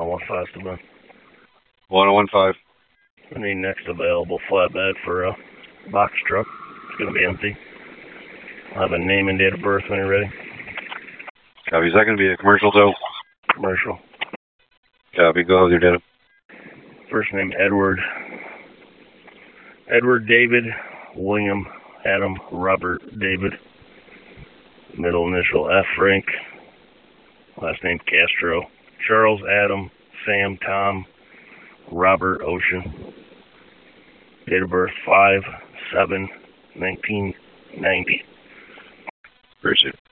what festival? 1015. I need next available flatbed for a box truck. It's going to be empty. I'll have a name and date of birth when you're ready. Copy. Is that going to be a commercial tow? Commercial. Copy. Go ahead with your data. First name Edward. Edward David, William Adam Robert David. Middle initial F Frank. Last name Castro. Charles Adam Sam Tom Robert Ocean. Date of birth 5/7/1990. Appreciate it.